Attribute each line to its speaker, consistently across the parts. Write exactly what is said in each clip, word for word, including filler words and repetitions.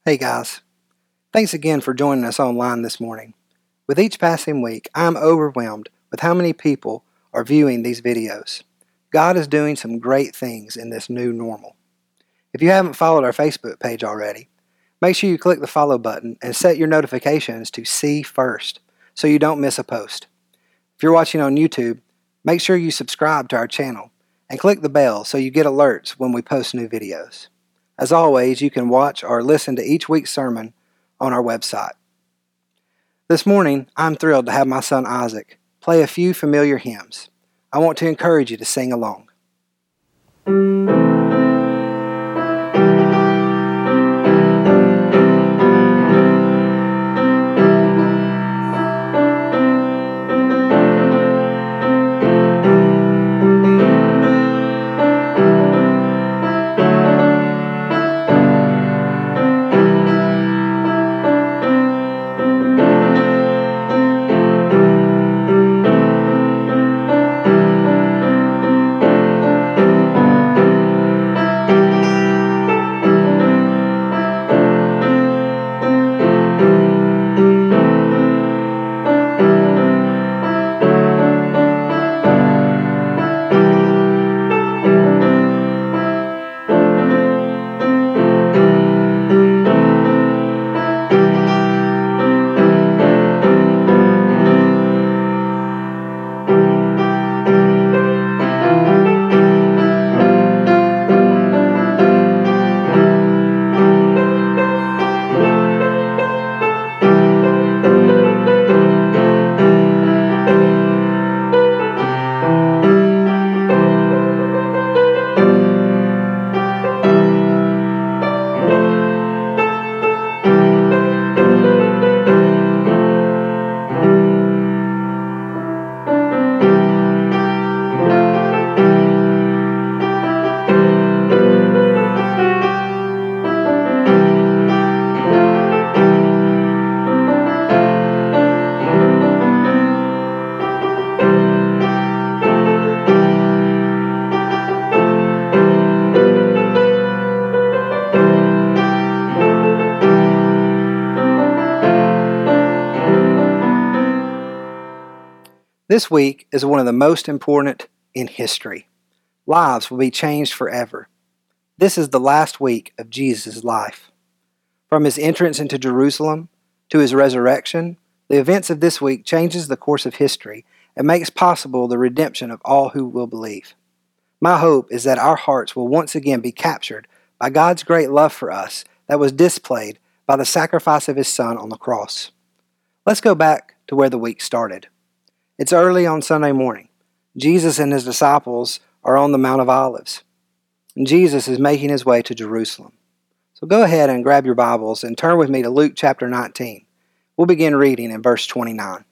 Speaker 1: Hey guys, thanks again for joining us online this morning. With each passing week, I'm overwhelmed with how many people are viewing these videos. God is doing some great things in this new normal. If you haven't followed our Facebook page already, make sure you click the follow button and set your notifications to see first so you don't miss a post. If you're watching on YouTube, make sure you subscribe to our channel and click the bell so you get alerts when we post new videos. As always, you can watch or listen to each week's sermon on our website. This morning, I'm thrilled to have my son Isaac play a few familiar hymns. I want to encourage you to sing along. This week is one of the most important in history. Lives will be changed forever. This is the last week of Jesus' life. From his entrance into Jerusalem to his resurrection, the events of this week changes the course of history and makes possible the redemption of all who will believe. My hope is that our hearts will once again be captured by God's great love for us that was displayed by the sacrifice of his Son on the cross. Let's go back to where the week started. It's early on Sunday morning. Jesus and his disciples are on the Mount of Olives, and Jesus is making his way to Jerusalem. So go ahead and grab your Bibles and turn with me to Luke chapter nineteen. We'll begin reading in verse twenty-nine.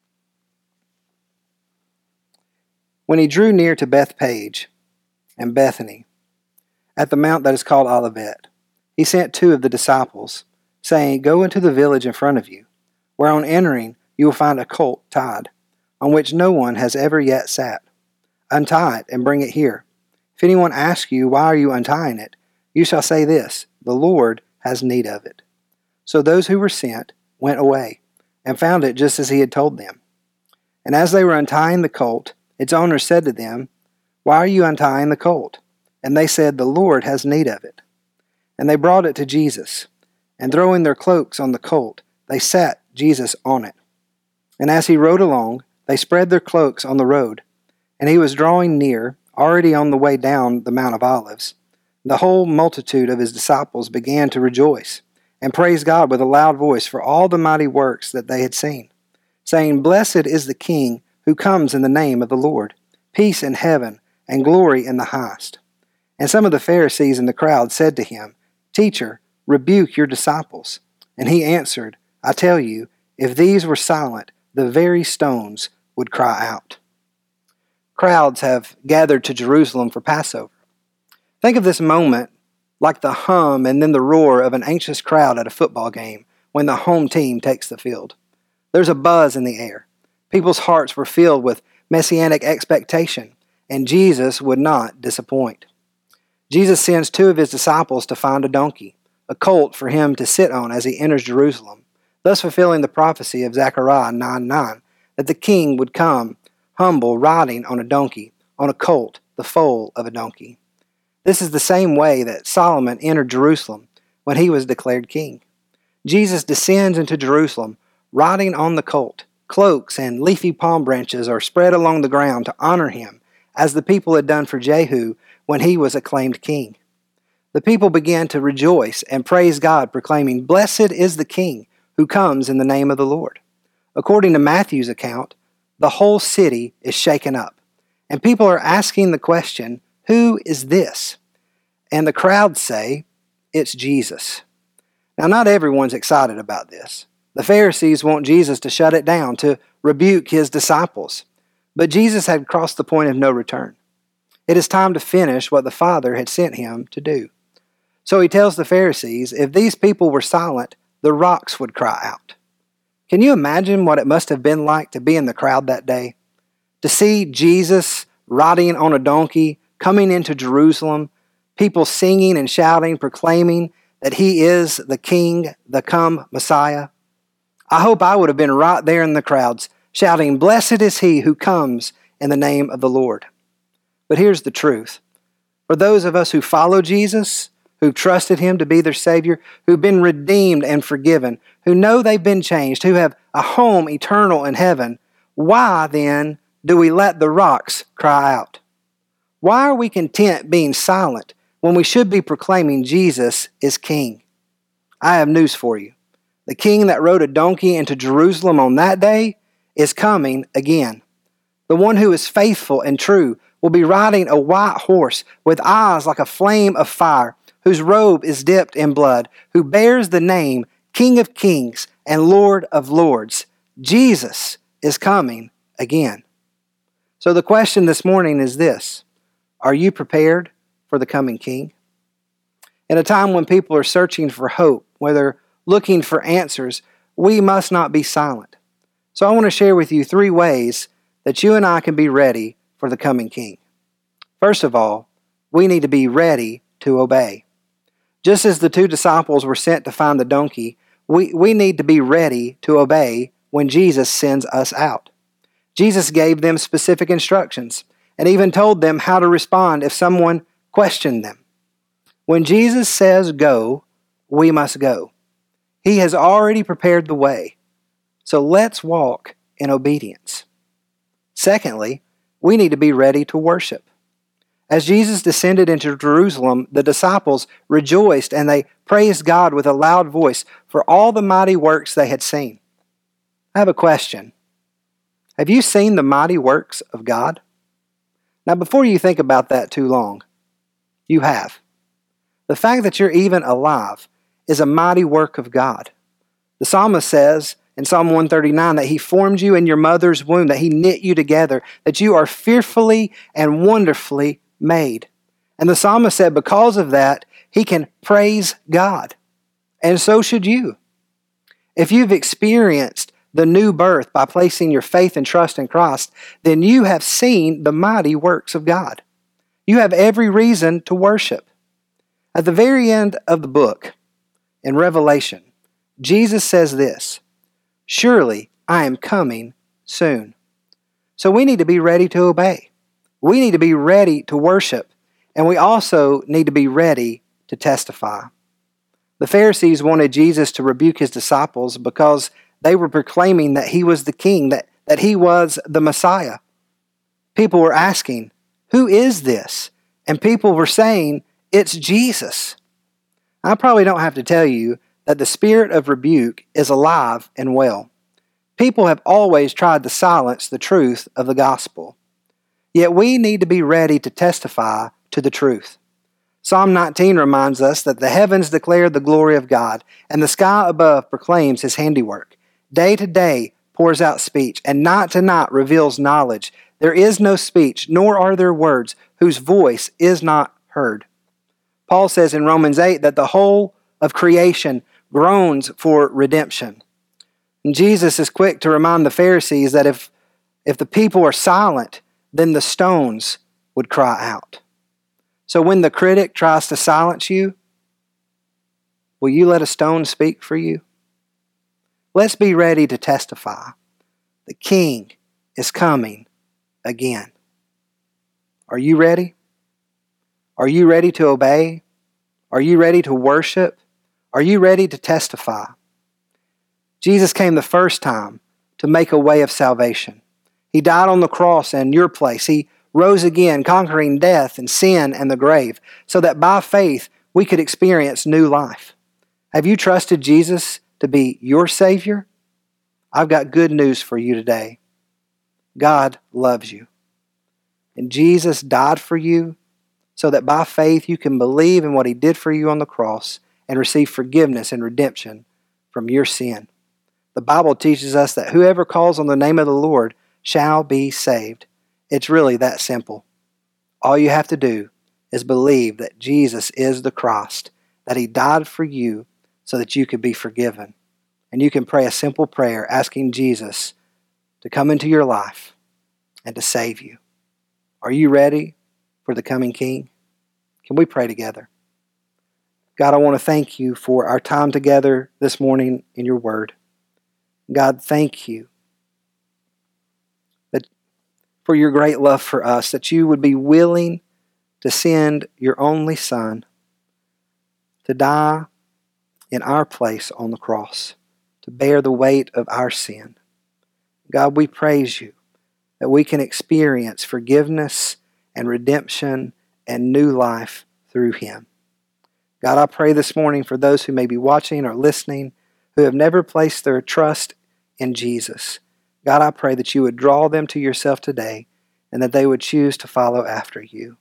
Speaker 1: When he drew near to Bethphage and Bethany, at the mount that is called Olivet, he sent two of the disciples, saying, "Go into the village in front of you, where on entering you will find a colt tied, on which no one has ever yet sat. Untie it and bring it here. If anyone asks you, 'Why are you untying it?' you shall say this, 'The Lord has need of it.'" So those who were sent went away and found it just as he had told them. And as they were untying the colt, its owner said to them, "Why are you untying the colt?" And they said, "The Lord has need of it." And they brought it to Jesus, and throwing their cloaks on the colt, they sat Jesus on it. And as he rode along, they spread their cloaks on the road, and he was drawing near, already on the way down the Mount of Olives. The whole multitude of his disciples began to rejoice, and praise God with a loud voice for all the mighty works that they had seen, saying, "Blessed is the King who comes in the name of the Lord, peace in heaven, and glory in the highest." And some of the Pharisees in the crowd said to him, "Teacher, rebuke your disciples." And he answered, "I tell you, if these were silent, the very stones would cry out." Crowds have gathered to Jerusalem for Passover. Think of this moment like the hum and then the roar of an anxious crowd at a football game when the home team takes the field. There's a buzz in the air. People's hearts were filled with messianic expectation, and Jesus would not disappoint. Jesus sends two of his disciples to find a donkey, a colt for him to sit on as he enters Jerusalem, thus fulfilling the prophecy of Zechariah nine nine, that the king would come humble, riding on a donkey, on a colt, the foal of a donkey. This is the same way that Solomon entered Jerusalem when he was declared king. Jesus descends into Jerusalem riding on the colt. Cloaks and leafy palm branches are spread along the ground to honor him, as the people had done for Jehu when he was acclaimed king. The people began to rejoice and praise God, proclaiming, "Blessed is the King who comes in the name of the Lord." According to Matthew's account, the whole city is shaken up, and people are asking the question, "Who is this?" And the crowds say, "It's Jesus." Now, not everyone's excited about this. The Pharisees want Jesus to shut it down, to rebuke his disciples. But Jesus had crossed the point of no return. It is time to finish what the Father had sent him to do. So he tells the Pharisees, if these people were silent, the rocks would cry out. Can you imagine what it must have been like to be in the crowd that day? To see Jesus riding on a donkey, coming into Jerusalem, people singing and shouting, proclaiming that he is the King, the come Messiah. I hope I would have been right there in the crowds, shouting, "Blessed is he who comes in the name of the Lord." But here's the truth. For those of us who follow Jesus, who've trusted him to be their Savior, who've been redeemed and forgiven, who know they've been changed, who have a home eternal in heaven, why then do we let the rocks cry out? Why are we content being silent when we should be proclaiming Jesus is King? I have news for you. The King that rode a donkey into Jerusalem on that day is coming again. The one who is faithful and true will be riding a white horse with eyes like a flame of fire, whose robe is dipped in blood, who bears the name King of Kings and Lord of Lords. Jesus is coming again. So the question this morning is this: are you prepared for the coming King? In a time when people are searching for hope, where they're looking for answers, we must not be silent. So I want to share with you three ways that you and I can be ready for the coming King. First of all, we need to be ready to obey. Just as the two disciples were sent to find the donkey, we, we need to be ready to obey when Jesus sends us out. Jesus gave them specific instructions and even told them how to respond if someone questioned them. When Jesus says go, we must go. He has already prepared the way. So let's walk in obedience. Secondly, we need to be ready to worship. As Jesus descended into Jerusalem, the disciples rejoiced and they praised God with a loud voice for all the mighty works they had seen. I have a question. Have you seen the mighty works of God? Now, before you think about that too long, you have. The fact that you're even alive is a mighty work of God. The psalmist says in Psalm one thirty-nine that he formed you in your mother's womb, that he knit you together, that you are fearfully and wonderfully made. And the psalmist said because of that, he can praise God. And so should you. If you've experienced the new birth by placing your faith and trust in Christ, then you have seen the mighty works of God. You have every reason to worship. At the very end of the book, in Revelation, Jesus says this, "Surely I am coming soon." So we need to be ready to obey. We need to be ready to worship. And we also need to be ready to testify. The Pharisees wanted Jesus to rebuke his disciples because they were proclaiming that he was the king, that, that he was the Messiah. People were asking, "Who is this?" And people were saying, "It's Jesus." I probably don't have to tell you that the spirit of rebuke is alive and well. People have always tried to silence the truth of the gospel. Yet we need to be ready to testify to the truth. Psalm nineteen reminds us that the heavens declare the glory of God, and the sky above proclaims his handiwork. Day to day pours out speech, and night to night reveals knowledge. There is no speech, nor are there words, whose voice is not heard. Paul says in Romans eight that the whole of creation groans for redemption. And Jesus is quick to remind the Pharisees that if, if the people are silent, then the stones would cry out. So when the critic tries to silence you, will you let a stone speak for you? Let's be ready to testify. The King is coming again. Are you ready? Are you ready to obey? Are you ready to worship? Are you ready to testify? Jesus came the first time to make a way of salvation. He died on the cross in your place. He rose again, conquering death and sin and the grave, so that by faith we could experience new life. Have you trusted Jesus to be your Savior? I've got good news for you today. God loves you. And Jesus died for you so that by faith you can believe in what He did for you on the cross and receive forgiveness and redemption from your sin. The Bible teaches us that whoever calls on the name of the Lord shall be saved. It's really that simple. All you have to do is believe that Jesus is the Christ, that He died for you so that you could be forgiven. And you can pray a simple prayer asking Jesus to come into your life and to save you. Are you ready for the coming King? Can we pray together? God, I want to thank you for our time together this morning in your word. God, thank you that for your great love for us, that you would be willing to send your only Son to die in our place on the cross, to bear the weight of our sin. God, we praise you that we can experience forgiveness and redemption and new life through Him. God, I pray this morning for those who may be watching or listening who have never placed their trust in Jesus. God, I pray that you would draw them to yourself today and that they would choose to follow after you.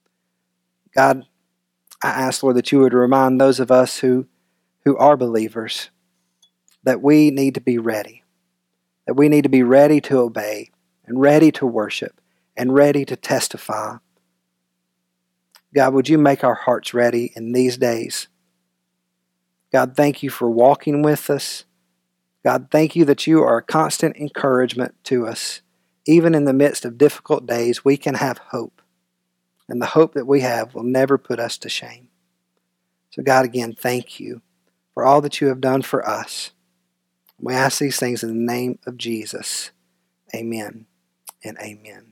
Speaker 1: God, I ask, Lord, that you would remind those of us who, who are believers that we need to be ready, that we need to be ready to obey and ready to worship and ready to testify. God, would you make our hearts ready in these days? God, thank you for walking with us. God, thank you that you are a constant encouragement to us. Even in the midst of difficult days, we can have hope. And the hope that we have will never put us to shame. So God, again, thank you for all that you have done for us. We ask these things in the name of Jesus. Amen and amen.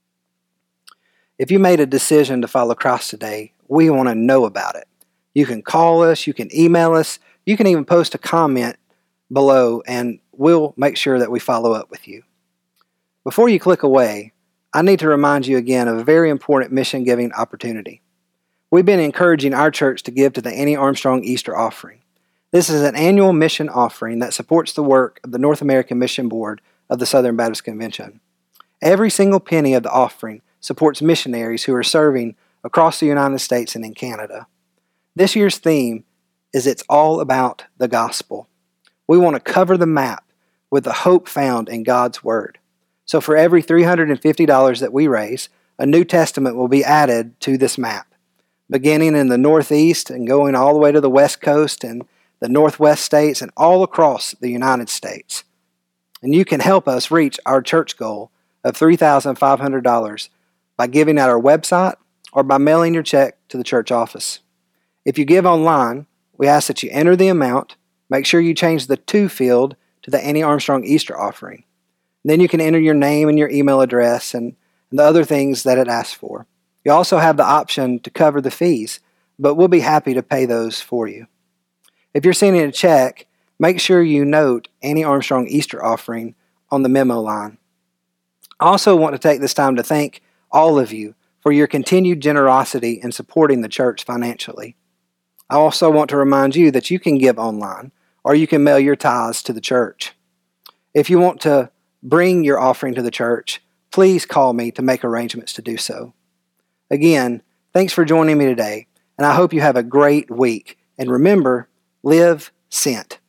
Speaker 1: If you made a decision to follow Christ today, we want to know about it. You can call us, you can email us, you can even post a comment below, and we'll make sure that we follow up with you. Before you click away, I need to remind you again of a very important mission-giving opportunity. We've been encouraging our church to give to the Annie Armstrong Easter Offering. This is an annual mission offering that supports the work of the North American Mission Board of the Southern Baptist Convention. Every single penny of the offering supports missionaries who are serving across the United States and in Canada. This year's theme is It's All About the Gospel. We want to cover the map with the hope found in God's Word. So for every three hundred fifty dollars that we raise, a New Testament will be added to this map, beginning in the Northeast and going all the way to the West Coast and the Northwest states and all across the United States. And you can help us reach our church goal of three thousand five hundred dollars by giving at our website or by mailing your check to the church office. If you give online, we ask that you enter the amount. Make sure you change the to field to the Annie Armstrong Easter Offering. Then you can enter your name and your email address and the other things that it asks for. You also have the option to cover the fees, but we'll be happy to pay those for you. If you're sending a check, make sure you note Annie Armstrong Easter Offering on the memo line. I also want to take this time to thank all of you for your continued generosity in supporting the church financially. I also want to remind you that you can give online or you can mail your tithes to the church. If you want to bring your offering to the church, please call me to make arrangements to do so. Again, thanks for joining me today, and I hope you have a great week. And remember, live sent.